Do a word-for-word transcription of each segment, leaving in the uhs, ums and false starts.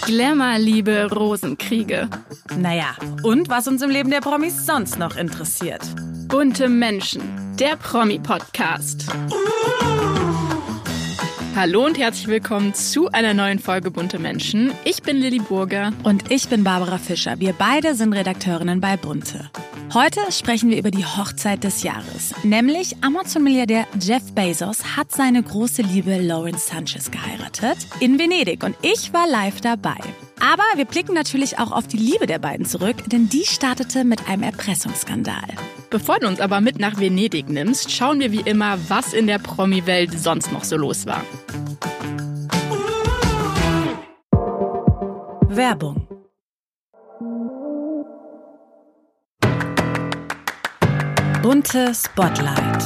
Glamour-Liebe, Rosenkriege. Naja, und was uns im Leben der Promis sonst noch interessiert. Bunte Menschen, der Promi-Podcast. Hallo und herzlich willkommen zu einer neuen Folge Bunte Menschen. Ich bin Lilly Burger. Und ich bin Barbara Fischer. Wir beide sind Redakteurinnen bei Bunte. Heute sprechen wir über die Hochzeit des Jahres. Nämlich Amazon-Milliardär Jeff Bezos hat seine große Liebe Lauren Sanchez geheiratet in Venedig. Und ich war live dabei. Aber wir blicken natürlich auch auf die Liebe der beiden zurück, denn die startete mit einem Erpressungsskandal. Bevor du uns aber mit nach Venedig nimmst, schauen wir wie immer, was in der Promi-Welt sonst noch so los war. Werbung. Bunte Spotlight.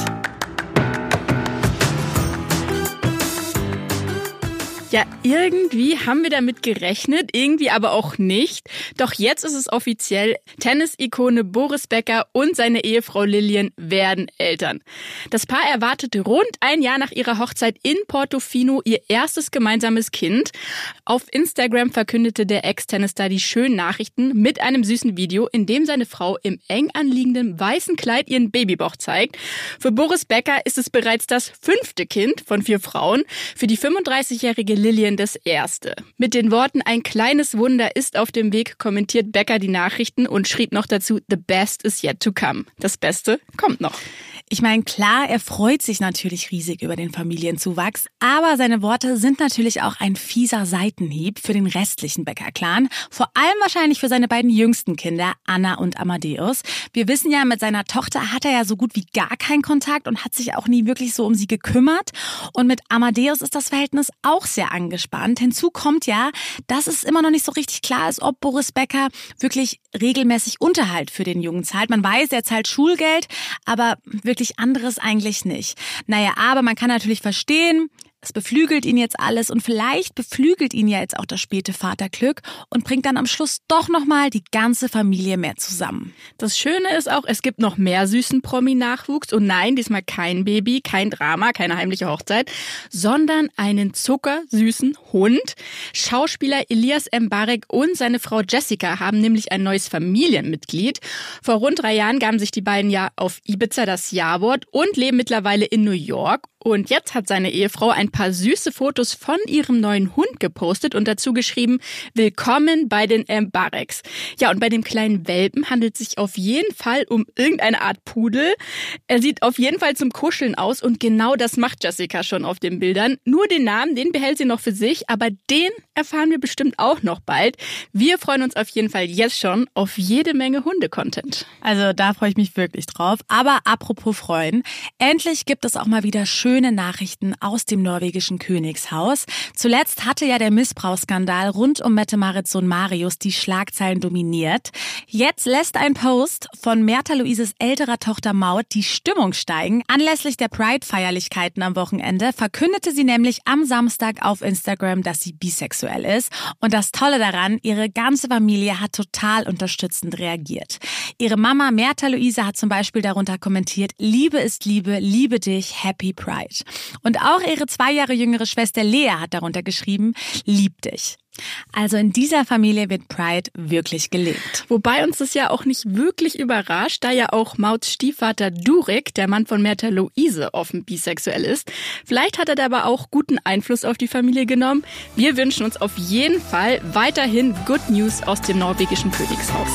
Ja, irgendwie haben wir damit gerechnet, irgendwie aber auch nicht. Doch jetzt ist es offiziell, Tennis-Ikone Boris Becker und seine Ehefrau Lilian werden Eltern. Das Paar erwartete rund ein Jahr nach ihrer Hochzeit in Portofino ihr erstes gemeinsames Kind. Auf Instagram verkündete der Ex-Tennisstar die schönen Nachrichten mit einem süßen Video, in dem seine Frau im eng anliegenden weißen Kleid ihren Babybauch zeigt. Für Boris Becker ist es bereits das fünfte Kind von vier Frauen. Für die fünfunddreißigjährige Lilian das erste. Mit den Worten "Ein kleines Wunder ist auf dem Weg" kommentiert Becker die Nachrichten und schrieb noch dazu: "The best is yet to come." Das Beste kommt noch. Ich meine, klar, er freut sich natürlich riesig über den Familienzuwachs, aber seine Worte sind natürlich auch ein fieser Seitenhieb für den restlichen Becker-Clan, vor allem wahrscheinlich für seine beiden jüngsten Kinder, Anna und Amadeus. Wir wissen ja, mit seiner Tochter hat er ja so gut wie gar keinen Kontakt und hat sich auch nie wirklich so um sie gekümmert. Und mit Amadeus ist das Verhältnis auch sehr angespannt. Hinzu kommt ja, dass es immer noch nicht so richtig klar ist, ob Boris Becker wirklich regelmäßig Unterhalt für den Jungen zahlt. Man weiß, er zahlt Schulgeld, aber wirklich anderes eigentlich nicht. Naja, aber man kann natürlich verstehen, es beflügelt ihn jetzt alles und vielleicht beflügelt ihn ja jetzt auch das späte Vaterglück und bringt dann am Schluss doch nochmal die ganze Familie mehr zusammen. Das Schöne ist auch, es gibt noch mehr süßen Promi-Nachwuchs und nein, diesmal kein Baby, kein Drama, keine heimliche Hochzeit, sondern einen zuckersüßen Hund. Schauspieler Elias Mbarek und seine Frau Jessica haben nämlich ein neues Familienmitglied. Vor rund drei Jahren gaben sich die beiden ja auf Ibiza das Ja-Wort und leben mittlerweile in New York. Und jetzt hat seine Ehefrau ein paar süße Fotos von ihrem neuen Hund gepostet und dazu geschrieben: "Willkommen bei den Mbareks." Ja, und bei dem kleinen Welpen handelt es sich auf jeden Fall um irgendeine Art Pudel. Er sieht auf jeden Fall zum Kuscheln aus und genau das macht Jessica schon auf den Bildern. Nur den Namen, den behält sie noch für sich, aber den erfahren wir bestimmt auch noch bald. Wir freuen uns auf jeden Fall jetzt schon auf jede Menge Hunde-Content. Also da freue ich mich wirklich drauf. Aber apropos freuen, endlich gibt es auch mal wieder schön Schöne Nachrichten aus dem norwegischen Königshaus. Zuletzt hatte ja der Missbrauchsskandal rund um Mette-Marits Sohn Marius die Schlagzeilen dominiert. Jetzt lässt ein Post von Märtha Louises älterer Tochter Maud die Stimmung steigen. Anlässlich der Pride-Feierlichkeiten am Wochenende verkündete sie nämlich am Samstag auf Instagram, dass sie bisexuell ist. Und das Tolle daran, ihre ganze Familie hat total unterstützend reagiert. Ihre Mama Märtha Louise hat zum Beispiel darunter kommentiert: "Liebe ist Liebe, liebe dich, Happy Pride." Und auch ihre zwei Jahre jüngere Schwester Lea hat darunter geschrieben: "Lieb dich." Also in dieser Familie wird Pride wirklich gelebt. Wobei uns das ja auch nicht wirklich überrascht, da ja auch Mauds Stiefvater Durek, der Mann von Märtha Louise, offen bisexuell ist. Vielleicht hat er da aber auch guten Einfluss auf die Familie genommen. Wir wünschen uns auf jeden Fall weiterhin Good News aus dem norwegischen Königshaus.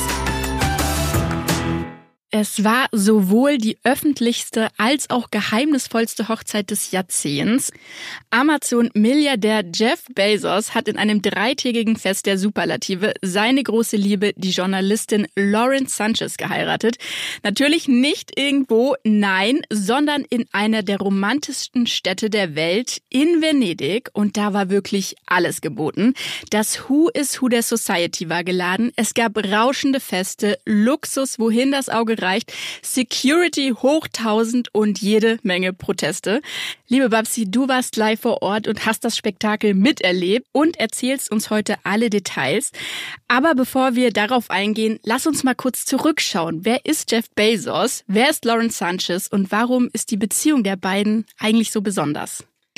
Es war sowohl die öffentlichste als auch geheimnisvollste Hochzeit des Jahrzehnts. Amazon-Milliardär Jeff Bezos hat in einem dreitägigen Fest der Superlative seine große Liebe, die Journalistin Lauren Sanchez, geheiratet. Natürlich nicht irgendwo, nein, sondern in einer der romantischsten Städte der Welt, in Venedig. Und da war wirklich alles geboten. Das Who is Who der Society war geladen. Es gab rauschende Feste, Luxus, wohin das Auge reicht, Security hoch tausend und jede Menge Proteste. Liebe Babsi, du warst live vor Ort und hast das Spektakel miterlebt und erzählst uns heute alle Details. Aber bevor wir darauf eingehen, lass uns mal kurz zurückschauen. Wer ist Jeff Bezos? Wer ist Lauren Sanchez? Und warum ist die Beziehung der beiden eigentlich so besonders?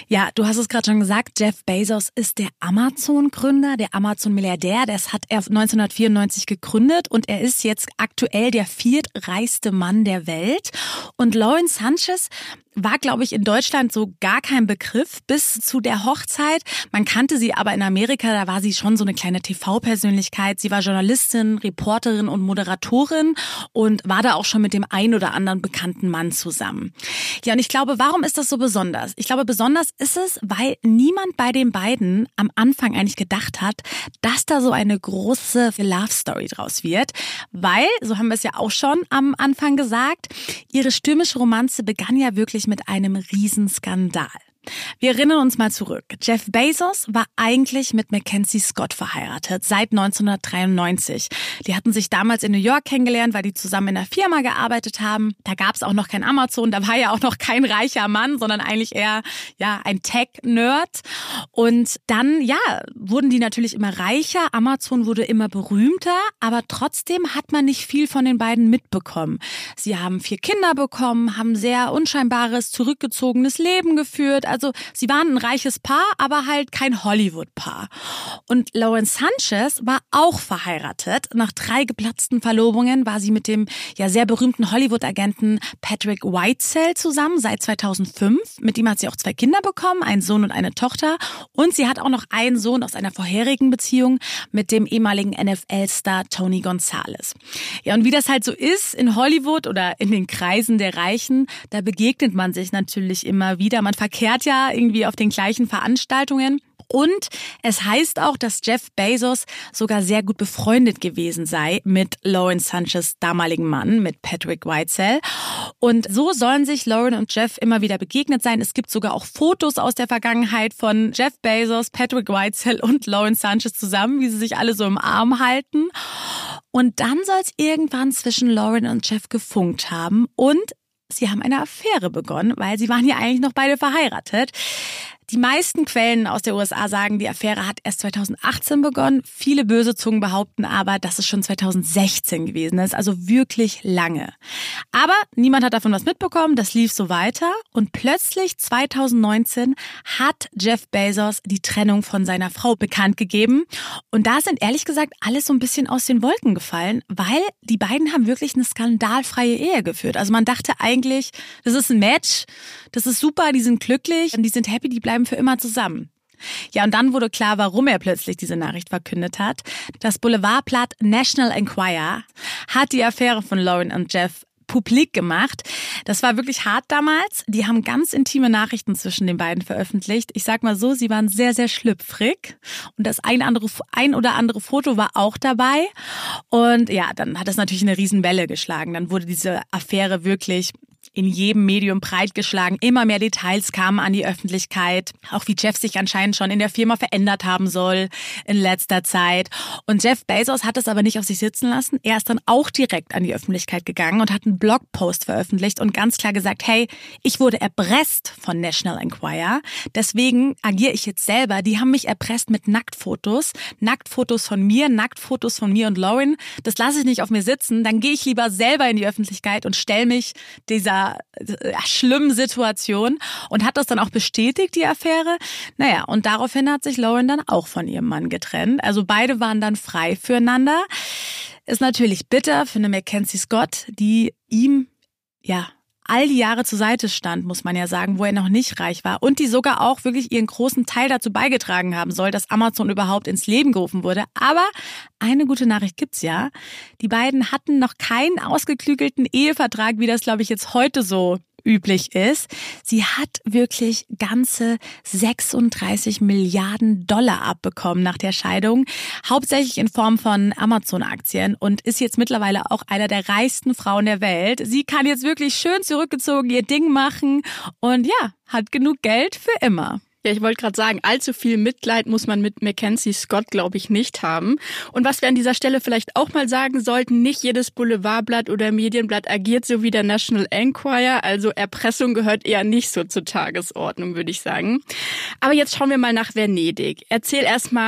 Ja, du hast es gerade schon gesagt, Jeff Bezos ist der Amazon-Gründer, der Amazon-Milliardär. Das hat er neunzehnhundertvierundneunzig gegründet und er ist jetzt aktuell der viertreichste Mann der Welt. Und Lauren Sanchez war, glaube ich, in Deutschland so gar kein Begriff bis zu der Hochzeit. Man kannte sie aber in Amerika, da war sie schon so eine kleine T V-Persönlichkeit. Sie war Journalistin, Reporterin und Moderatorin und war da auch schon mit dem ein oder anderen bekannten Mann zusammen. Ja, und ich glaube, warum ist das so besonders? Ich glaube, besonders ist es, weil niemand bei den beiden am Anfang eigentlich gedacht hat, dass da so eine große Love-Story draus wird. Weil, so haben wir es ja auch schon am Anfang gesagt, ihre stürmische Romanze begann ja wirklich mit einem Riesenskandal. Wir erinnern uns mal zurück. Jeff Bezos war eigentlich mit Mackenzie Scott verheiratet, seit neunzehnhundertdreiundneunzig. Die hatten sich damals in New York kennengelernt, weil die zusammen in einer Firma gearbeitet haben. Da gab es auch noch kein Amazon, da war ja auch noch kein reicher Mann, sondern eigentlich eher ja ein Tech-Nerd. Und dann, ja, wurden die natürlich immer reicher, Amazon wurde immer berühmter, aber trotzdem hat man nicht viel von den beiden mitbekommen. Sie haben vier Kinder bekommen, haben sehr unscheinbares, zurückgezogenes Leben geführt. Also sie waren ein reiches Paar, aber halt kein Hollywood-Paar. Und Lauren Sanchez war auch verheiratet. Nach drei geplatzten Verlobungen war sie mit dem ja sehr berühmten Hollywood-Agenten Patrick Whitesell zusammen seit zweitausendfünf. Mit ihm hat sie auch zwei Kinder bekommen, einen Sohn und eine Tochter. Und sie hat auch noch einen Sohn aus einer vorherigen Beziehung mit dem ehemaligen N F L-Star Tony Gonzalez. Ja, und wie das halt so ist in Hollywood oder in den Kreisen der Reichen, da begegnet man sich natürlich immer wieder. Man verkehrt ja irgendwie auf den gleichen Veranstaltungen. Und es heißt auch, dass Jeff Bezos sogar sehr gut befreundet gewesen sei mit Lauren Sanchez damaligen Mann, mit Patrick Whitesell. Und so sollen sich Lauren und Jeff immer wieder begegnet sein. Es gibt sogar auch Fotos aus der Vergangenheit von Jeff Bezos, Patrick Whitesell und Lauren Sanchez zusammen, wie sie sich alle so im Arm halten. Und dann soll es irgendwann zwischen Lauren und Jeff gefunkt haben und sie haben eine Affäre begonnen, weil sie waren ja eigentlich noch beide verheiratet. Die meisten Quellen aus der U S A sagen, die Affäre hat erst zweitausendachtzehn begonnen. Viele böse Zungen behaupten aber, dass es schon zweitausendsechzehn gewesen ist, also wirklich lange. Aber niemand hat davon was mitbekommen, das lief so weiter. Und plötzlich zweitausendneunzehn hat Jeff Bezos die Trennung von seiner Frau bekannt gegeben. Und da sind ehrlich gesagt alles so ein bisschen aus den Wolken gefallen, weil die beiden haben wirklich eine skandalfreie Ehe geführt. Also man dachte eigentlich, das ist ein Match, das ist super, die sind glücklich, die sind happy, die bleiben für immer zusammen. Ja, und dann wurde klar, warum er plötzlich diese Nachricht verkündet hat. Das Boulevardblatt National Enquirer hat die Affäre von Lauren und Jeff publik gemacht. Das war wirklich hart damals. Die haben ganz intime Nachrichten zwischen den beiden veröffentlicht. Ich sag mal so, sie waren sehr, sehr schlüpfrig. Und das ein, andere, ein oder andere Foto war auch dabei. Und ja, dann hat das natürlich eine Riesenwelle geschlagen. Dann wurde diese Affäre wirklich in jedem Medium breitgeschlagen. Immer mehr Details kamen an die Öffentlichkeit. Auch wie Jeff sich anscheinend schon in der Firma verändert haben soll in letzter Zeit. Und Jeff Bezos hat es aber nicht auf sich sitzen lassen. Er ist dann auch direkt an die Öffentlichkeit gegangen und hat einen Blogpost veröffentlicht und ganz klar gesagt, hey, ich wurde erpresst von National Enquirer. Deswegen agiere ich jetzt selber. Die haben mich erpresst mit Nacktfotos. Nacktfotos von mir, Nacktfotos von mir und Lauren. Das lasse ich nicht auf mir sitzen. Dann gehe ich lieber selber in die Öffentlichkeit und stelle mich dieser schlimmen Situation und hat das dann auch bestätigt, die Affäre. Naja, und daraufhin hat sich Lauren dann auch von ihrem Mann getrennt. Also beide waren dann frei füreinander. Ist natürlich bitter für eine Mackenzie Scott, die ihm, ja, all die Jahre zur Seite stand, muss man ja sagen, wo er noch nicht reich war und die sogar auch wirklich ihren großen Teil dazu beigetragen haben soll, dass Amazon überhaupt ins Leben gerufen wurde. Aber eine gute Nachricht gibt's ja. Die beiden hatten noch keinen ausgeklügelten Ehevertrag, wie das, glaube ich, jetzt heute so üblich ist. Sie hat wirklich ganze sechsunddreißig Milliarden Dollar abbekommen nach der Scheidung, hauptsächlich in Form von Amazon-Aktien und ist jetzt mittlerweile auch einer der reichsten Frauen der Welt. Sie kann jetzt wirklich schön zurückgezogen ihr Ding machen und ja, hat genug Geld für immer. Ja, ich wollte gerade sagen, allzu viel Mitleid muss man mit Mackenzie Scott, glaube ich, nicht haben. Und was wir an dieser Stelle vielleicht auch mal sagen sollten, nicht jedes Boulevardblatt oder Medienblatt agiert so wie der National Enquirer. Also Erpressung gehört eher nicht so zur Tagesordnung, würde ich sagen. Aber jetzt schauen wir mal nach Venedig. Erzähl erst mal,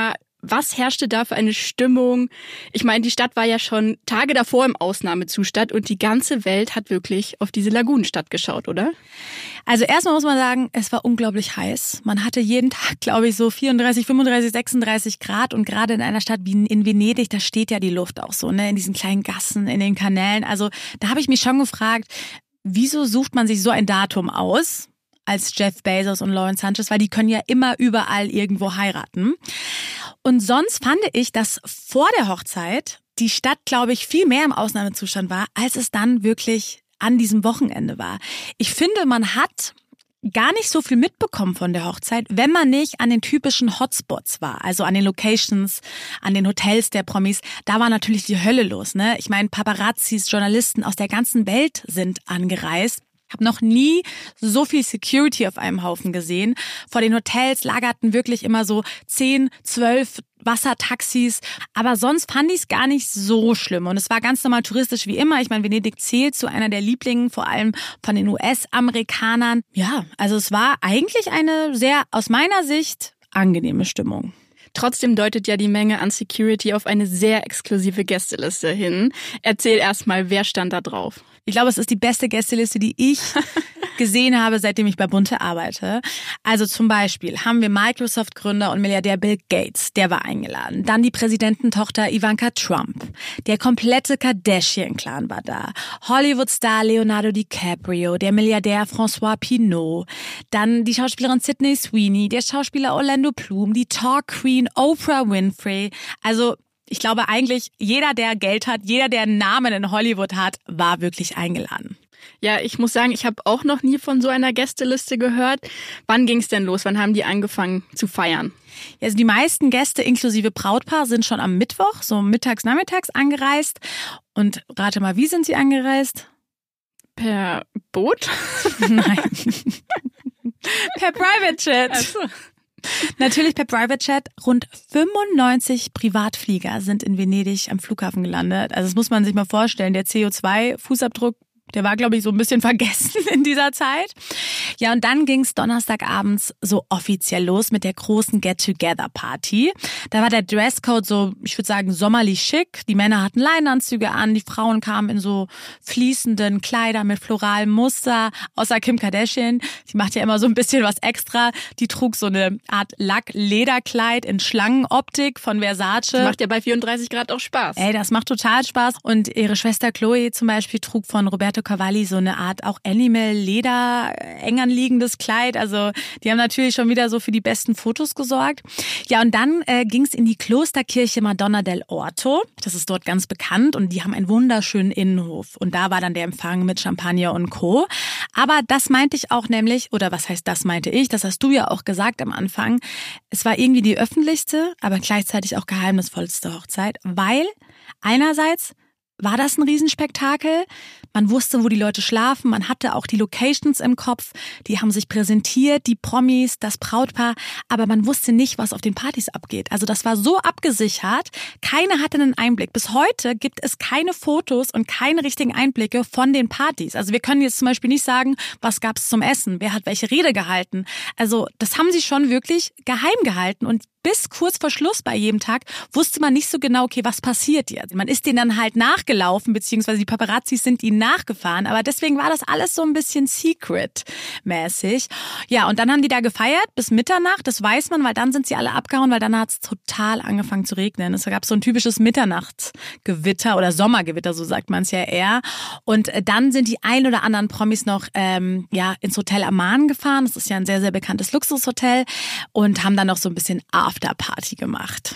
Was herrschte da für eine Stimmung? Ich meine, die Stadt war ja schon Tage davor im Ausnahmezustand und die ganze Welt hat wirklich auf diese Lagunenstadt geschaut, oder? Also erstmal muss man sagen, es war unglaublich heiß. Man hatte jeden Tag, glaube ich, so vierunddreißig, fünfunddreißig, sechsunddreißig Grad und gerade in einer Stadt wie in Venedig, da steht ja die Luft auch so, ne, in diesen kleinen Gassen, in den Kanälen. Also da habe ich mich schon gefragt, wieso sucht man sich so ein Datum aus als Jeff Bezos und Lauren Sanchez, weil die können ja immer überall irgendwo heiraten. Und sonst fand ich, dass vor der Hochzeit die Stadt, glaube ich, viel mehr im Ausnahmezustand war, als es dann wirklich an diesem Wochenende war. Ich finde, man hat gar nicht so viel mitbekommen von der Hochzeit, wenn man nicht an den typischen Hotspots war, also an den Locations, an den Hotels der Promis. Da war natürlich die Hölle los, ne? Ich meine, Paparazzis, Journalisten aus der ganzen Welt sind angereist. Ich habe noch nie so viel Security auf einem Haufen gesehen. Vor den Hotels lagerten wirklich immer so zehn, zwölf Wassertaxis. Aber sonst fand ich es gar nicht so schlimm. Und es war ganz normal touristisch wie immer. Ich meine, Venedig zählt zu einer der Lieblingen, vor allem von den U S-Amerikanern. Ja, also es war eigentlich eine sehr, aus meiner Sicht, angenehme Stimmung. Trotzdem deutet ja die Menge an Security auf eine sehr exklusive Gästeliste hin. Erzähl erstmal, wer stand da drauf? Ich glaube, es ist die beste Gästeliste, die ich gesehen habe, seitdem ich bei Bunte arbeite. Also zum Beispiel haben wir Microsoft-Gründer und Milliardär Bill Gates, der war eingeladen. Dann die Präsidententochter Ivanka Trump. Der komplette Kardashian-Clan war da. Hollywood-Star Leonardo DiCaprio, der Milliardär François Pinault. Dann die Schauspielerin Sydney Sweeney, der Schauspieler Orlando Bloom, die Talk-Queen Oprah Winfrey. Also ich glaube eigentlich, jeder, der Geld hat, jeder, der einen Namen in Hollywood hat, war wirklich eingeladen. Ja, ich muss sagen, ich habe auch noch nie von so einer Gästeliste gehört. Wann ging's denn los? Wann haben die angefangen zu feiern? Ja, also die meisten Gäste inklusive Brautpaar sind schon am Mittwoch, so mittags, nachmittags angereist. Und rate mal, wie sind sie angereist? Per Boot? Nein. Per Private Jet. Also. Natürlich per Private Jet. Rund fünfundneunzig Privatflieger sind in Venedig am Flughafen gelandet. Also das muss man sich mal vorstellen. Der C O zwei Fußabdruck, der war, glaube ich, so ein bisschen vergessen in dieser Zeit. Ja, und dann ging's Donnerstagabends so offiziell los mit der großen Get-Together-Party. Da war der Dresscode so, ich würde sagen, sommerlich schick. Die Männer hatten Leinenanzüge an, die Frauen kamen in so fließenden Kleidern mit floralem Muster. Außer Kim Kardashian, die macht ja immer so ein bisschen was extra. Die trug so eine Art Lack-Lederkleid in Schlangenoptik von Versace. Das macht ja bei vierunddreißig Grad auch Spaß. Ey, das macht total Spaß. Und ihre Schwester Chloe zum Beispiel trug von Roberto Cavalli so eine Art auch Animal-Leder, eng anliegendes Kleid. Also die haben natürlich schon wieder so für die besten Fotos gesorgt. Ja, und dann äh, ging es in die Klosterkirche Madonna del Orto. Das ist dort ganz bekannt und die haben einen wunderschönen Innenhof. Und da war dann der Empfang mit Champagner und Co. Aber das meinte ich auch nämlich, oder was heißt das meinte ich, das hast du ja auch gesagt am Anfang, es war irgendwie die öffentlichste, aber gleichzeitig auch geheimnisvollste Hochzeit, weil einerseits war das ein Riesenspektakel. Man wusste, wo die Leute schlafen. Man hatte auch die Locations im Kopf. Die haben sich präsentiert, die Promis, das Brautpaar. Aber man wusste nicht, was auf den Partys abgeht. Also das war so abgesichert. Keiner hatte einen Einblick. Bis heute gibt es keine Fotos und keine richtigen Einblicke von den Partys. Also wir können jetzt zum Beispiel nicht sagen, was gab's zum Essen? Wer hat welche Rede gehalten? Also das haben sie schon wirklich geheim gehalten. Und bis kurz vor Schluss bei jedem Tag wusste man nicht so genau, okay, was passiert jetzt? Man ist denen dann halt nachgelaufen, beziehungsweise die Paparazzis sind ihnen nachgefahren, aber deswegen war das alles so ein bisschen secret-mäßig. Ja, und dann haben die da gefeiert bis Mitternacht, das weiß man, weil dann sind sie alle abgehauen, weil dann hat es total angefangen zu regnen. Es gab so ein typisches Mitternachtsgewitter oder Sommergewitter, so sagt man es ja eher. Und dann sind die ein oder anderen Promis noch ähm, ja ins Hotel Amman gefahren, das ist ja ein sehr, sehr bekanntes Luxushotel, und haben dann noch so ein bisschen Afterparty gemacht.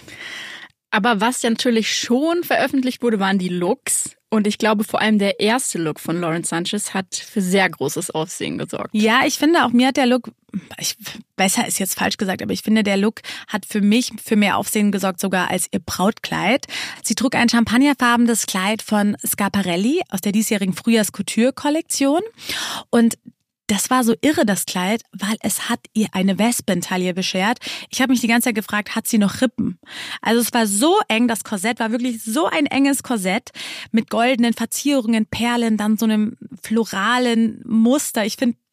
Aber was ja natürlich schon veröffentlicht wurde, waren die Looks. Und ich glaube, vor allem der erste Look von Lauren Sanchez hat für sehr großes Aufsehen gesorgt. Ja, ich finde auch, mir hat der Look, ich, besser ist jetzt falsch gesagt, aber ich finde, der Look hat für mich für mehr Aufsehen gesorgt, sogar als ihr Brautkleid. Sie trug ein champagnerfarbenes Kleid von Schiaparelli aus der diesjährigen Frühjahrs-Couture-Kollektion. Und das war so irre, das Kleid, weil es hat ihr eine Wespentaille beschert. Ich habe mich die ganze Zeit gefragt, hat sie noch Rippen? Also es war so eng, das Korsett war wirklich so ein enges Korsett mit goldenen Verzierungen, Perlen, dann so einem floralen Muster. Ich finde,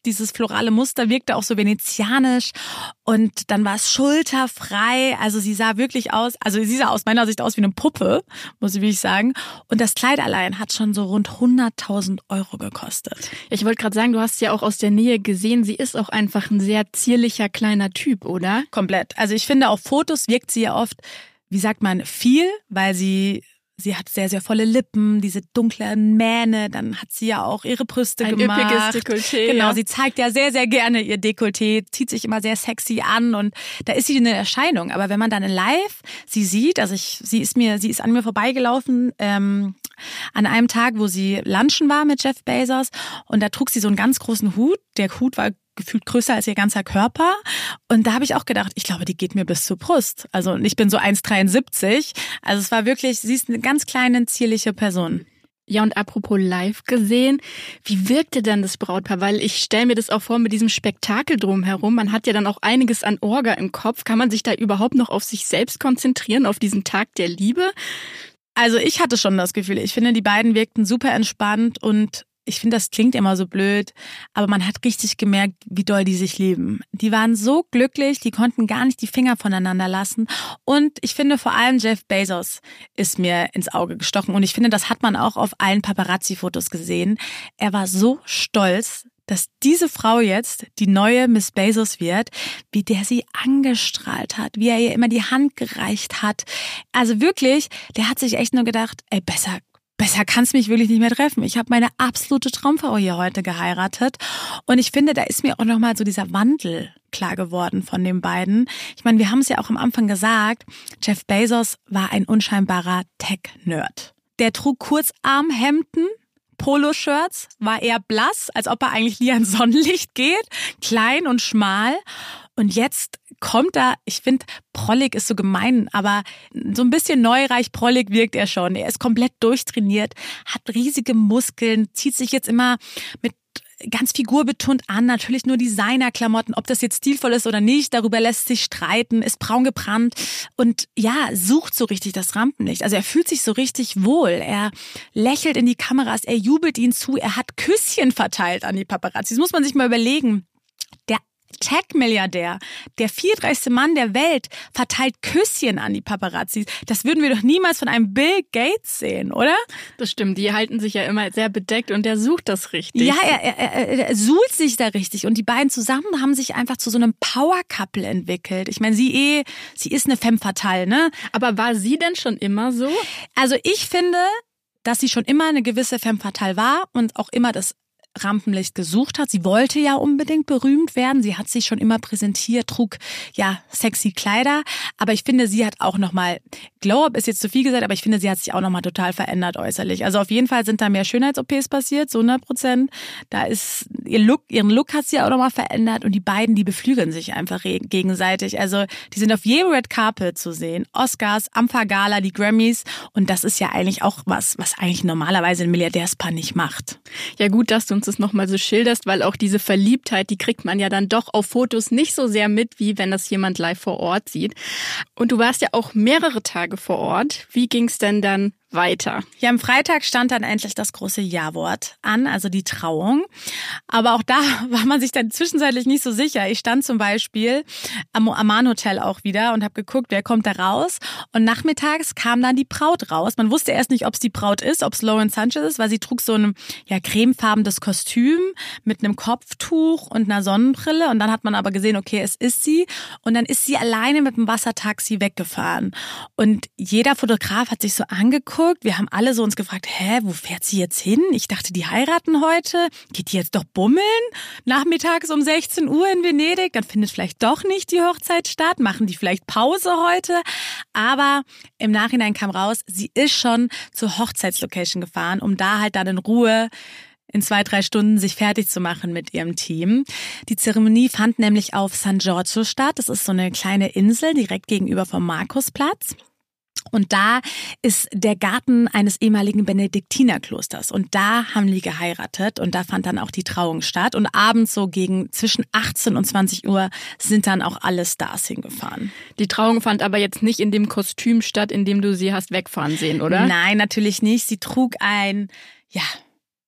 dieses florale Muster wirkte auch so venezianisch und dann war es schulterfrei, also sie sah wirklich aus, also sie sah aus meiner Sicht aus wie eine Puppe, muss ich wirklich sagen. Und das Kleid allein hat schon so rund hunderttausend Euro gekostet. Ich wollte gerade sagen, du hast ja auch aus der Nähe gesehen, sie ist auch einfach ein sehr zierlicher kleiner Typ, oder? Komplett. Also ich finde, auf Fotos wirkt sie ja oft, wie sagt man, viel, weil sie Sie hat sehr, sehr volle Lippen, diese dunklen Mähne, dann hat sie ja auch ihre Brüste Ein gemacht. Ein üppiges Dekolleté. Genau, ja. Sie zeigt ja sehr, sehr gerne ihr Dekolleté, zieht sich immer sehr sexy an und da ist sie eine Erscheinung. Aber wenn man dann in Live sie sieht, also ich, sie ist mir, sie ist an mir vorbeigelaufen, ähm, an einem Tag, wo sie lunchen war mit Jeff Bezos und da trug sie so einen ganz großen Hut. Der Hut war gefühlt größer als ihr ganzer Körper. Und da habe ich auch gedacht, ich glaube, die geht mir bis zur Brust. Also ich bin so eins Komma dreiundsiebzig. Also es war wirklich, sie ist eine ganz kleine, zierliche Person. Ja, und apropos live gesehen, wie wirkte denn das Brautpaar? Weil ich stelle mir das auch vor mit diesem Spektakel drumherum. Man hat ja dann auch einiges an Orga im Kopf. Kann man sich da überhaupt noch auf sich selbst konzentrieren, auf diesen Tag der Liebe? Also ich hatte schon das Gefühl, ich finde, die beiden wirkten super entspannt und ich finde, das klingt immer so blöd, aber man hat richtig gemerkt, wie doll die sich lieben. Die waren so glücklich, die konnten gar nicht die Finger voneinander lassen. Und ich finde vor allem Jeff Bezos ist mir ins Auge gestochen. Und ich finde, das hat man auch auf allen Paparazzi-Fotos gesehen. Er war so stolz, dass diese Frau jetzt die neue Miss Bezos wird, wie der sie angestrahlt hat, wie er ihr immer die Hand gereicht hat. Also wirklich, der hat sich echt nur gedacht, ey, besser Besser kann's mich wirklich nicht mehr treffen. Ich habe meine absolute Traumfrau hier heute geheiratet. Und ich finde, da ist mir auch nochmal so dieser Wandel klar geworden von den beiden. Ich meine, wir haben es ja auch am Anfang gesagt, Jeff Bezos war ein unscheinbarer Tech-Nerd. Der trug Kurzarmhemden, Poloshirts, war eher blass, als ob er eigentlich nie ans Sonnenlicht geht, klein und schmal. Und jetzt kommt da, ich finde, prollig ist so gemein, aber so ein bisschen neureich prollig wirkt er schon. Er ist komplett durchtrainiert, hat riesige Muskeln, zieht sich jetzt immer mit ganz figurbetont an, natürlich nur Designerklamotten, ob das jetzt stilvoll ist oder nicht, darüber lässt sich streiten, ist braun gebrannt und ja, sucht so richtig das Rampenlicht. Also er fühlt sich so richtig wohl, er lächelt in die Kameras, er jubelt ihnen zu, er hat Küsschen verteilt an die Paparazzi. Das muss man sich mal überlegen. Der Tech-Milliardär, der viertreichste Mann der Welt, verteilt Küsschen an die Paparazzis. Das würden wir doch niemals von einem Bill Gates sehen, oder? Das stimmt, die halten sich ja immer sehr bedeckt und der sucht das richtig. Ja, er, er, er, er suhlt sich da richtig und die beiden zusammen haben sich einfach zu so einem Power-Couple entwickelt. Ich meine, sie eh, sie ist eine femme fatale, ne? Aber war sie denn schon immer so? Also ich finde, dass sie schon immer eine gewisse femme fatale war und auch immer das Rampenlicht gesucht hat. Sie wollte ja unbedingt berühmt werden. Sie hat sich schon immer präsentiert, trug ja sexy Kleider. Aber ich finde, sie hat auch nochmal, Glow-Up ist jetzt zu viel gesagt, aber ich finde, sie hat sich auch nochmal total verändert äußerlich. Also auf jeden Fall sind da mehr Schönheits-O Ps passiert, so hundert Prozent. Da ist ihr Look, ihren Look hat sie auch nochmal verändert und die beiden, die beflügeln sich einfach gegenseitig. Also die sind auf jedem Red Carpet zu sehen. Oscars, Ampha-Gala, die Grammys und das ist ja eigentlich auch was, was eigentlich normalerweise ein Milliardärspaar nicht macht. Ja gut, dass du uns das nochmal so schilderst, weil auch diese Verliebtheit, die kriegt man ja dann doch auf Fotos nicht so sehr mit, wie wenn das jemand live vor Ort sieht. Und du warst ja auch mehrere Tage vor Ort. Wie ging's denn dann weiter? Ja, am Freitag stand dann endlich das große Ja-Wort an, also die Trauung. Aber auch da war man sich dann zwischenzeitlich nicht so sicher. Ich stand zum Beispiel am Aman Hotel auch wieder und habe geguckt, wer kommt da raus. Und nachmittags kam dann die Braut raus. Man wusste erst nicht, ob es die Braut ist, ob es Lauren Sanchez ist, weil sie trug so ein ja, cremefarbenes Kostüm mit einem Kopftuch und einer Sonnenbrille. Und dann hat man aber gesehen, okay, es ist sie. Und dann ist sie alleine mit dem Wassertaxi weggefahren. Und jeder Fotograf hat sich so angeguckt. Wir haben alle so uns gefragt, hä, wo fährt sie jetzt hin? Ich dachte, die heiraten heute. Geht die jetzt doch bummeln? Nachmittags um sechzehn Uhr in Venedig? Dann findet vielleicht doch nicht die Hochzeit statt. Machen die vielleicht Pause heute? Aber im Nachhinein kam raus, sie ist schon zur Hochzeitslocation gefahren, um da halt dann in Ruhe in zwei, drei Stunden sich fertig zu machen mit ihrem Team. Die Zeremonie fand nämlich auf San Giorgio statt. Das ist so eine kleine Insel direkt gegenüber vom Markusplatz. Und da ist der Garten eines ehemaligen Benediktinerklosters. Und da haben die geheiratet und da fand dann auch die Trauung statt. Und abends so gegen zwischen achtzehn und zwanzig Uhr sind dann auch alle Stars hingefahren. Die Trauung fand aber jetzt nicht in dem Kostüm statt, in dem du sie hast wegfahren sehen, oder? Nein, natürlich nicht. Sie trug ein, ja...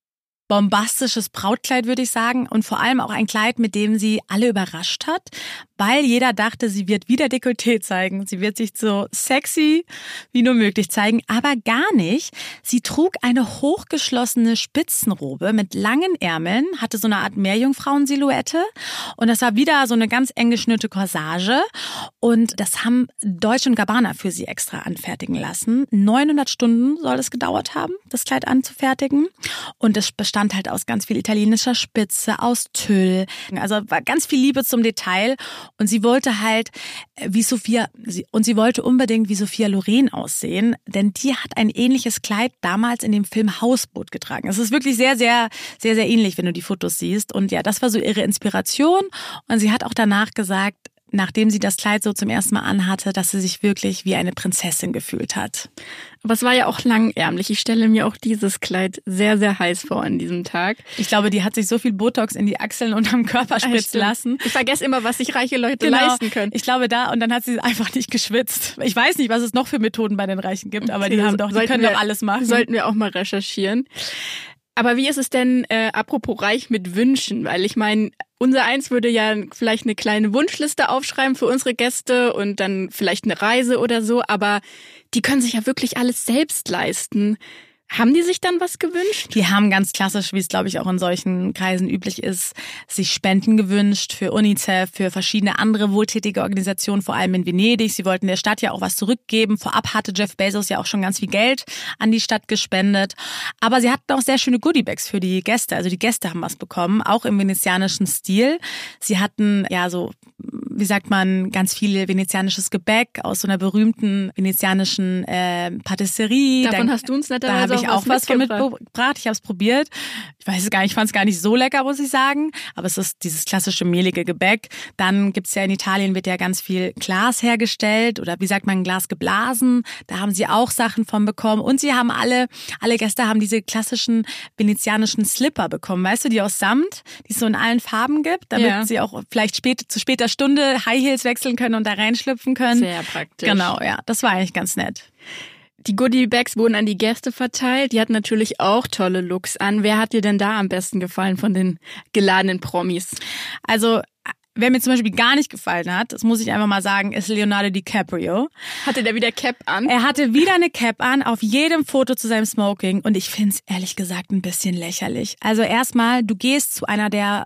bombastisches Brautkleid, würde ich sagen. Und vor allem auch ein Kleid, mit dem sie alle überrascht hat, weil jeder dachte, sie wird wieder Dekolleté zeigen. Sie wird sich so sexy wie nur möglich zeigen, aber gar nicht. Sie trug eine hochgeschlossene Spitzenrobe mit langen Ärmeln, hatte so eine Art Meerjungfrauen-Silhouette und das war wieder so eine ganz eng geschnürte Corsage und das haben Dolce und Gabbana für sie extra anfertigen lassen. neunhundert Stunden soll es gedauert haben, das Kleid anzufertigen und es bestand halt aus ganz viel italienischer Spitze, aus Tüll, also war ganz viel Liebe zum Detail. Und sie wollte halt wie Sophia, und sie wollte unbedingt wie Sophia Loren aussehen, denn die hat ein ähnliches Kleid damals in dem Film Hausboot getragen. Es ist wirklich sehr, sehr, sehr, sehr ähnlich, wenn du die Fotos siehst. Und ja, das war so ihre Inspiration. Und sie hat auch danach gesagt, nachdem sie das Kleid so zum ersten Mal anhatte, dass sie sich wirklich wie eine Prinzessin gefühlt hat. Aber es war ja auch langärmlich. Ich stelle mir auch dieses Kleid sehr, sehr heiß vor an diesem Tag. Ich glaube, die hat sich so viel Botox in die Achseln und am Körper spritzen lassen. Ich vergesse immer, was sich reiche Leute genau. leisten können. Ich glaube da, und dann hat sie einfach nicht geschwitzt. Ich weiß nicht, was es noch für Methoden bei den Reichen gibt, aber die haben doch, die können wir, doch alles machen. Sollten wir auch mal recherchieren. Aber wie ist es denn, äh, apropos reich mit Wünschen? Weil ich meine, unser Eins würde ja vielleicht eine kleine Wunschliste aufschreiben für unsere Gäste und dann vielleicht eine Reise oder so, aber die können sich ja wirklich alles selbst leisten. Haben die sich dann was gewünscht? Die haben ganz klassisch, wie es glaube ich auch in solchen Kreisen üblich ist, sich Spenden gewünscht für UNICEF, für verschiedene andere wohltätige Organisationen, vor allem in Venedig. Sie wollten der Stadt ja auch was zurückgeben. Vorab hatte Jeff Bezos ja auch schon ganz viel Geld an die Stadt gespendet. Aber sie hatten auch sehr schöne Goodiebags für die Gäste. Also die Gäste haben was bekommen, auch im venezianischen Stil. Sie hatten ja so, wie sagt man, ganz viel venezianisches Gebäck aus so einer berühmten venezianischen äh, Patisserie. Davon da, hast du uns netterweise Da habe ich auch was von mitgebracht. Ich habe es probiert. Ich weiß es gar nicht, ich fand es gar nicht so lecker, muss ich sagen. Aber es ist dieses klassische mehlige Gebäck. Dann gibt's ja in Italien, wird ja ganz viel Glas hergestellt oder wie sagt man, Glas geblasen. Da haben sie auch Sachen von bekommen. Und sie haben alle, alle Gäste haben diese klassischen venezianischen Slipper bekommen. Weißt du, die aus Samt, die es so in allen Farben gibt, damit ja. sie auch vielleicht spät, zu später Stunde High Heels wechseln können und da reinschlüpfen können. Sehr praktisch. Genau, ja. Das war eigentlich ganz nett. Die Goodie-Bags wurden an die Gäste verteilt. Die hatten natürlich auch tolle Looks an. Wer hat dir denn da am besten gefallen von den geladenen Promis? Also, wer mir zum Beispiel gar nicht gefallen hat, das muss ich einfach mal sagen, ist Leonardo DiCaprio. Hatte der wieder Cap an? Er hatte wieder eine Cap an, auf jedem Foto zu seinem Smoking. Und ich finde es ehrlich gesagt ein bisschen lächerlich. Also erstmal, du gehst zu einer der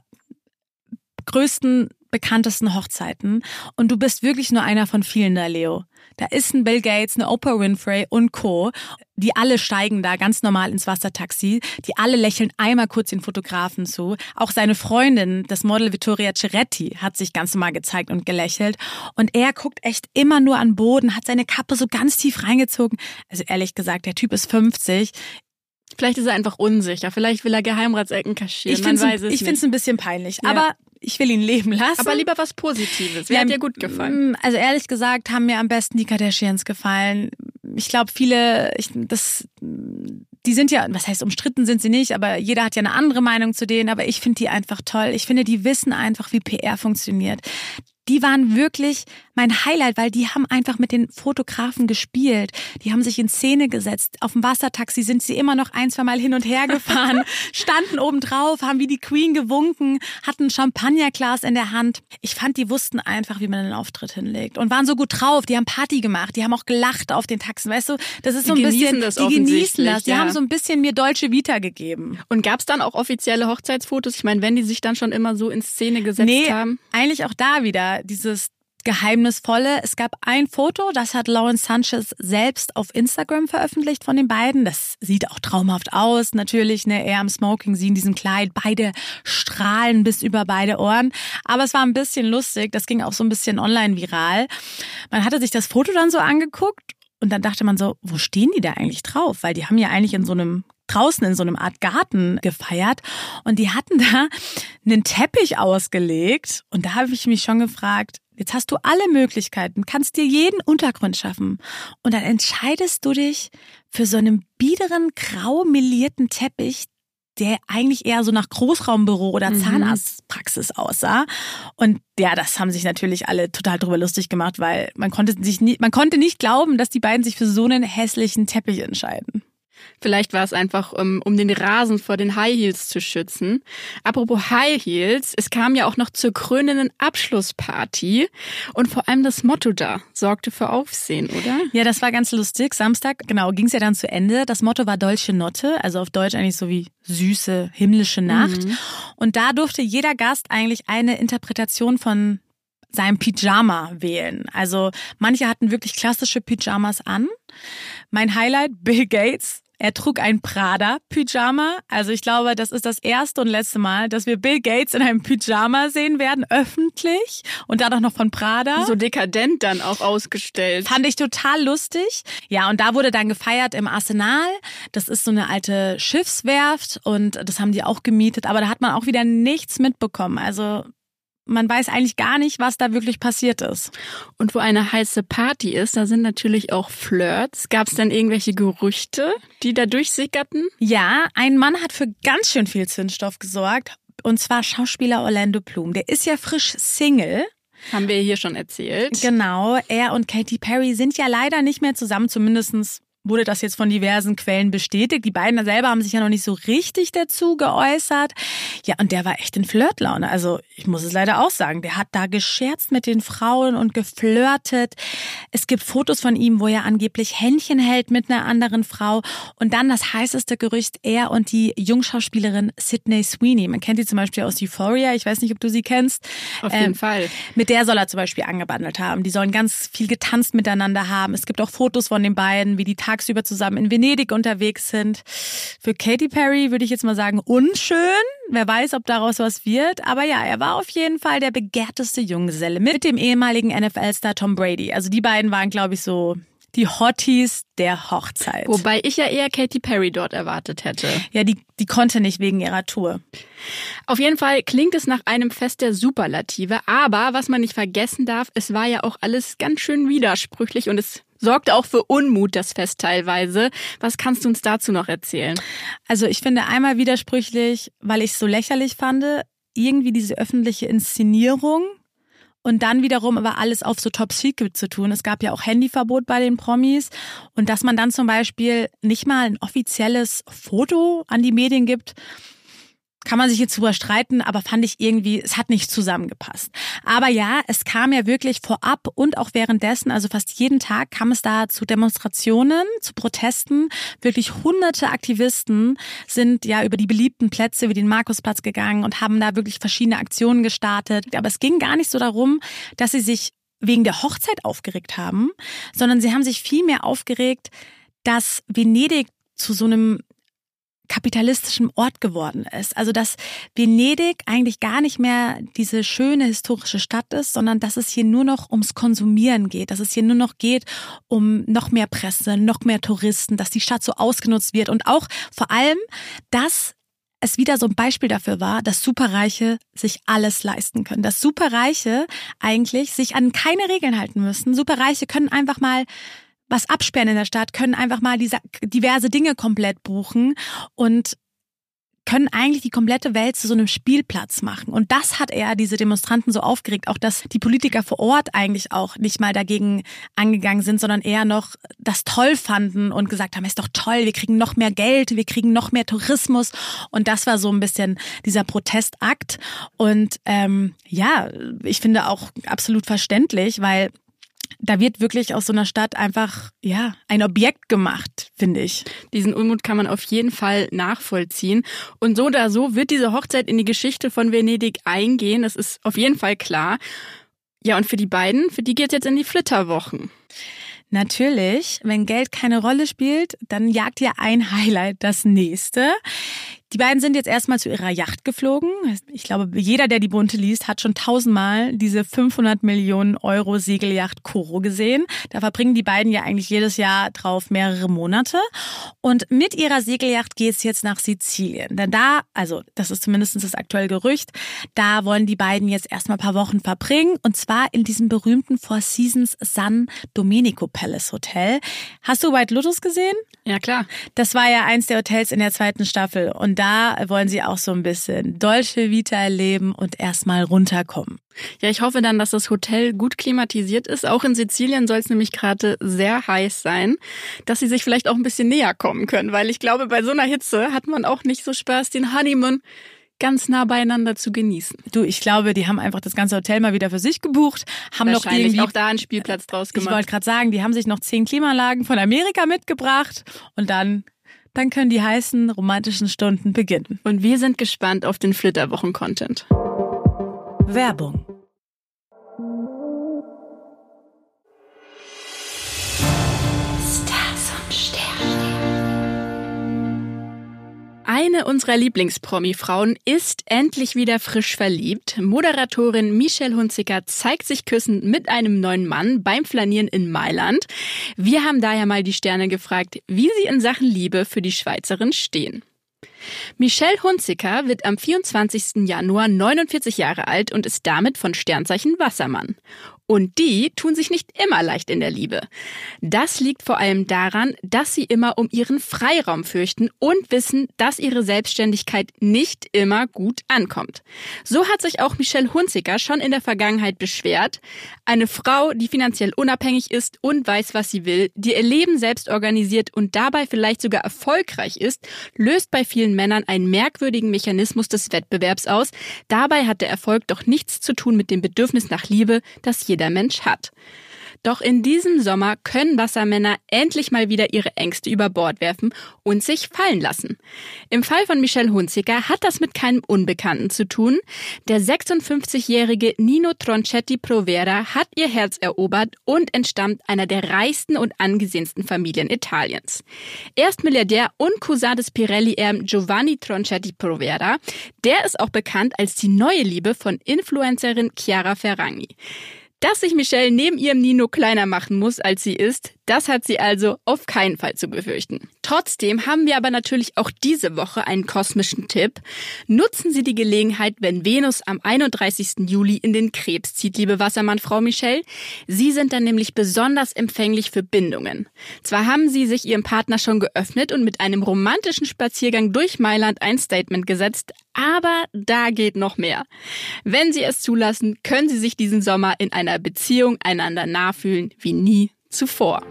größten, bekanntesten Hochzeiten und du bist wirklich nur einer von vielen da, Leo. Da ist ein Bill Gates, eine Oprah Winfrey und Co. Die alle steigen da ganz normal ins Wassertaxi. Die alle lächeln einmal kurz den Fotografen zu. Auch seine Freundin, das Model Vittoria Ceretti, hat sich ganz normal gezeigt und gelächelt. Und er guckt echt immer nur an den Boden, hat seine Kappe so ganz tief reingezogen. Also ehrlich gesagt, der Typ ist fünfzig. Vielleicht ist er einfach unsicher. Vielleicht will er Geheimratsecken kaschieren. Ich finde es ein bisschen peinlich. Ja. Aber ich will ihn leben lassen. Aber lieber was Positives. Wer ja, hat dir gut gefallen? Also ehrlich gesagt haben mir am besten die Kardashians gefallen. Ich glaube, viele, ich, das, die sind ja, was heißt umstritten sind sie nicht, aber jeder hat ja eine andere Meinung zu denen. Aber ich finde die einfach toll. Ich finde, die wissen einfach, wie P R funktioniert. Die waren wirklich mein Highlight, weil die haben einfach mit den Fotografen gespielt. Die haben sich in Szene gesetzt. Auf dem Wassertaxi sind sie immer noch ein, zwei Mal hin und her gefahren, standen oben drauf, haben wie die Queen gewunken, hatten ein Champagnerglas in der Hand. Ich fand, die wussten einfach, wie man einen Auftritt hinlegt und waren so gut drauf. Die haben Party gemacht, die haben auch gelacht auf den Taxen. Weißt du, das ist so ein bisschen, das die genießen das. Die ja. haben so ein bisschen mir Dolce Vita gegeben. Und gab's dann auch offizielle Hochzeitsfotos? Ich meine, wenn die sich dann schon immer so in Szene gesetzt nee, haben? Eigentlich auch da wieder dieses Geheimnisvolle. Es gab ein Foto, das hat Lauren Sanchez selbst auf Instagram veröffentlicht von den beiden. Das sieht auch traumhaft aus. Natürlich, ne, er am Smoking, sie in diesem Kleid. Beide strahlen bis über beide Ohren. Aber es war ein bisschen lustig. Das ging auch so ein bisschen online viral. Man hatte sich das Foto dann so angeguckt und dann dachte man so, wo stehen die da eigentlich drauf? Weil die haben ja eigentlich in so einem draußen in so einem Art Garten gefeiert und die hatten da einen Teppich ausgelegt und da habe ich mich schon gefragt, jetzt hast du alle Möglichkeiten, kannst dir jeden Untergrund schaffen und dann entscheidest du dich für so einen biederen, grau melierten Teppich, der eigentlich eher so nach Großraumbüro oder Zahnarztpraxis aussah. Und ja, das haben sich natürlich alle total drüber lustig gemacht, weil man konnte sich nie, man konnte nicht glauben, dass die beiden sich für so einen hässlichen Teppich entscheiden. Vielleicht war es einfach, um, um den Rasen vor den High Heels zu schützen. Apropos High Heels, es kam ja auch noch zur krönenden Abschlussparty. Und vor allem das Motto da sorgte für Aufsehen, oder? Ja, das war ganz lustig. Samstag, genau, ging es ja dann zu Ende. Das Motto war Dolce Notte, also auf Deutsch eigentlich so wie süße, himmlische Nacht. Mhm. Und da durfte jeder Gast eigentlich eine Interpretation von seinem Pyjama wählen. Also manche hatten wirklich klassische Pyjamas an. Mein Highlight, Bill Gates. Er trug ein Prada-Pyjama. Also ich glaube, das ist das erste und letzte Mal, dass wir Bill Gates in einem Pyjama sehen werden, öffentlich. Und dann auch noch von Prada. So dekadent dann auch ausgestellt. Fand ich total lustig. Ja, und da wurde dann gefeiert im Arsenal. Das ist so eine alte Schiffswerft und das haben die auch gemietet. Aber da hat man auch wieder nichts mitbekommen. Also man weiß eigentlich gar nicht, was da wirklich passiert ist. Und wo eine heiße Party ist, da sind natürlich auch Flirts. Gab es denn irgendwelche Gerüchte, die da durchsickerten? Ja, ein Mann hat für ganz schön viel Zündstoff gesorgt. Und zwar Schauspieler Orlando Bloom. Der ist ja frisch Single. Haben wir hier schon erzählt. Genau, er und Katy Perry sind ja leider nicht mehr zusammen, zumindest wurde das jetzt von diversen Quellen bestätigt. Die beiden selber haben sich ja noch nicht so richtig dazu geäußert. Ja, und der war echt in Flirtlaune. Also ich muss es leider auch sagen, der hat da gescherzt mit den Frauen und geflirtet. Es gibt Fotos von ihm, wo er angeblich Händchen hält mit einer anderen Frau. Und dann das heißeste Gerücht, er und die Jungschauspielerin Sydney Sweeney. Man kennt die zum Beispiel aus Euphoria. Ich weiß nicht, ob du sie kennst. Auf jeden ähm, Fall. Mit der soll er zum Beispiel angebandelt haben. Die sollen ganz viel getanzt miteinander haben. Es gibt auch Fotos von den beiden, wie die tagsüber zusammen in Venedig unterwegs sind. Für Katy Perry würde ich jetzt mal sagen, unschön. Wer weiß, ob daraus was wird. Aber ja, er war auf jeden Fall der begehrteste Junggeselle mit dem ehemaligen N F L-Star Tom Brady. Also die beiden waren, glaube ich, so die Hotties der Hochzeit. Wobei ich ja eher Katy Perry dort erwartet hätte. Ja, die, die konnte nicht wegen ihrer Tour. Auf jeden Fall klingt es nach einem Fest der Superlative. Aber was man nicht vergessen darf, es war ja auch alles ganz schön widersprüchlich und es sorgte auch für Unmut, das Fest teilweise. Was kannst du uns dazu noch erzählen? Also ich finde einmal widersprüchlich, weil ich es so lächerlich fand, irgendwie diese öffentliche Inszenierung und dann wiederum aber alles auf so Top Secret zu tun. Es gab ja auch Handyverbot bei den Promis und dass man dann zum Beispiel nicht mal ein offizielles Foto an die Medien gibt, kann man sich jetzt drüber streiten, aber fand ich irgendwie, es hat nicht zusammengepasst. Aber ja, es kam ja wirklich vorab und auch währenddessen, also fast jeden Tag kam es da zu Demonstrationen, zu Protesten. Wirklich hunderte Aktivisten sind ja über die beliebten Plätze wie den Markusplatz gegangen und haben da wirklich verschiedene Aktionen gestartet. Aber es ging gar nicht so darum, dass sie sich wegen der Hochzeit aufgeregt haben, sondern sie haben sich viel mehr aufgeregt, dass Venedig zu so einem kapitalistischen Ort geworden ist. Also dass Venedig eigentlich gar nicht mehr diese schöne historische Stadt ist, sondern dass es hier nur noch ums Konsumieren geht, dass es hier nur noch geht um noch mehr Presse, noch mehr Touristen, dass die Stadt so ausgenutzt wird und auch vor allem, dass es wieder so ein Beispiel dafür war, dass Superreiche sich alles leisten können. Dass Superreiche eigentlich sich an keine Regeln halten müssen. Superreiche können einfach mal was absperren in der Stadt, können einfach mal diese diverse Dinge komplett buchen und können eigentlich die komplette Welt zu so einem Spielplatz machen. Und das hat eher diese Demonstranten so aufgeregt, auch dass die Politiker vor Ort eigentlich auch nicht mal dagegen angegangen sind, sondern eher noch das toll fanden und gesagt haben, ist doch toll, wir kriegen noch mehr Geld, wir kriegen noch mehr Tourismus. Und das war so ein bisschen dieser Protestakt. Und ähm, ja, ich finde auch absolut verständlich, weil da wird wirklich aus so einer Stadt einfach, ja, ein Objekt gemacht, finde ich. Diesen Unmut kann man auf jeden Fall nachvollziehen. Und so oder so wird diese Hochzeit in die Geschichte von Venedig eingehen. Das ist auf jeden Fall klar. Ja, und für die beiden, für die geht's jetzt in die Flitterwochen. Natürlich, wenn Geld keine Rolle spielt, dann jagt ja ein Highlight das nächste. Die beiden sind jetzt erstmal zu ihrer Yacht geflogen. Ich glaube, jeder, der die Bunte liest, hat schon tausendmal diese fünfhundert Millionen Euro Segelyacht Koro gesehen. Da verbringen die beiden ja eigentlich jedes Jahr drauf mehrere Monate. Und mit ihrer Segelyacht geht's jetzt nach Sizilien. Denn da, also das ist zumindest das aktuelle Gerücht, da wollen die beiden jetzt erstmal ein paar Wochen verbringen. Und zwar in diesem berühmten Four Seasons San Domenico Palace Hotel. Hast du White Lotus gesehen? Ja, klar. Das war ja eins der Hotels in der zweiten Staffel. Und da wollen sie auch so ein bisschen Dolce Vita erleben und erstmal runterkommen. Ja, ich hoffe dann, dass das Hotel gut klimatisiert ist. Auch in Sizilien soll es nämlich gerade sehr heiß sein, dass sie sich vielleicht auch ein bisschen näher kommen können, weil ich glaube, bei so einer Hitze hat man auch nicht so Spaß, den Honeymoon ganz nah beieinander zu genießen. Du, ich glaube, die haben einfach das ganze Hotel mal wieder für sich gebucht, haben noch irgendwie auch da einen Spielplatz draus gemacht. Ich wollte gerade sagen, die haben sich noch zehn Klimaanlagen von Amerika mitgebracht und dann, dann können die heißen romantischen Stunden beginnen. Und wir sind gespannt auf den Flitterwochen-Content. Werbung. Eine unserer Lieblingspromi-Frauen ist endlich wieder frisch verliebt. Moderatorin Michelle Hunziker zeigt sich küssend mit einem neuen Mann beim Flanieren in Mailand. Wir haben daher mal die Sterne gefragt, wie sie in Sachen Liebe für die Schweizerin stehen. Michelle Hunziker wird am vierundzwanzigsten Januar neunundvierzig Jahre alt und ist damit von Sternzeichen Wassermann. Und die tun sich nicht immer leicht in der Liebe. Das liegt vor allem daran, dass sie immer um ihren Freiraum fürchten und wissen, dass ihre Selbstständigkeit nicht immer gut ankommt. So hat sich auch Michelle Hunziker schon in der Vergangenheit beschwert. Eine Frau, die finanziell unabhängig ist und weiß, was sie will, die ihr Leben selbst organisiert und dabei vielleicht sogar erfolgreich ist, löst bei vielen Männern einen merkwürdigen Mechanismus des Wettbewerbs aus. Dabei hat der Erfolg doch nichts zu tun mit dem Bedürfnis nach Liebe, das jeder Mensch hat. Doch in diesem Sommer können Wassermänner endlich mal wieder ihre Ängste über Bord werfen und sich fallen lassen. Im Fall von Michelle Hunziker hat das mit keinem Unbekannten zu tun. Der sechsundfünfzigjährige Nino Tronchetti Provera hat ihr Herz erobert und entstammt einer der reichsten und angesehensten Familien Italiens. Er ist Milliardär und Cousin des Pirelli-Erben Giovanni Tronchetti Provera. Der ist auch bekannt als die neue Liebe von Influencerin Chiara Ferragni. Dass sich Michelle neben ihrem Nino kleiner machen muss, als sie ist, das hat sie also auf keinen Fall zu befürchten. Trotzdem haben wir aber natürlich auch diese Woche einen kosmischen Tipp. Nutzen Sie die Gelegenheit, wenn Venus am einunddreißigsten Juli in den Krebs zieht, liebe Wassermann, Frau Michelle. Sie sind dann nämlich besonders empfänglich für Bindungen. Zwar haben Sie sich Ihrem Partner schon geöffnet und mit einem romantischen Spaziergang durch Mailand ein Statement gesetzt, aber da geht noch mehr. Wenn Sie es zulassen, können Sie sich diesen Sommer in einer Beziehung einander nachfühlen wie nie zuvor.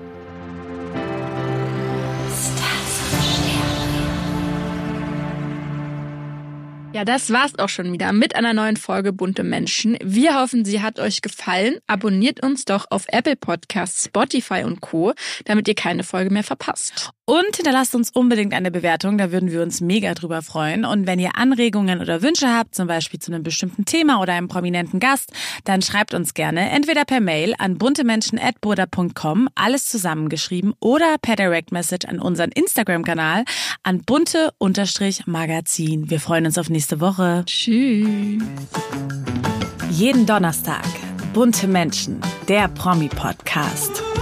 Ja, das war's auch schon wieder mit einer neuen Folge Bunte Menschen. Wir hoffen, sie hat euch gefallen. Abonniert uns doch auf Apple Podcasts, Spotify und Co., damit ihr keine Folge mehr verpasst. Und hinterlasst uns unbedingt eine Bewertung, da würden wir uns mega drüber freuen. Und wenn ihr Anregungen oder Wünsche habt, zum Beispiel zu einem bestimmten Thema oder einem prominenten Gast, dann schreibt uns gerne entweder per Mail an buntemenschen at burda punkt com, alles zusammengeschrieben, oder per Direct Message an unseren Instagram-Kanal an bunte-magazin. Wir freuen uns auf nächste Woche. Tschüss. Jeden Donnerstag Bunte Menschen, der Promi-Podcast.